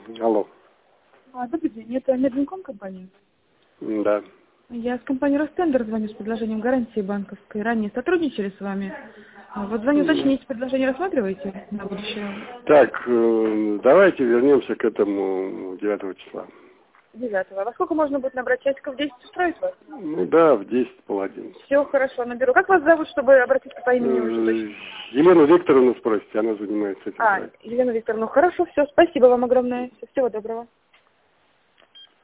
Алло. Добрый день, это Медвинком компания? Да. Я с компании Ростендер звоню с предложением гарантии банковской. Ранее сотрудничали с вами. Вот звоню уточнить, предложение рассматриваете на будущее? Так, давайте вернемся к этому 9 числа. 9-го. А во сколько можно будет набрать часиков? 10 устроить вас? Ну да, в 10 половин. Все хорошо, наберу. Как вас зовут, чтобы обратиться по имени уже точно? Елену Викторовну спросите, она занимается этим проектом. Елена Викторовна, хорошо, все, спасибо вам огромное. Всего доброго.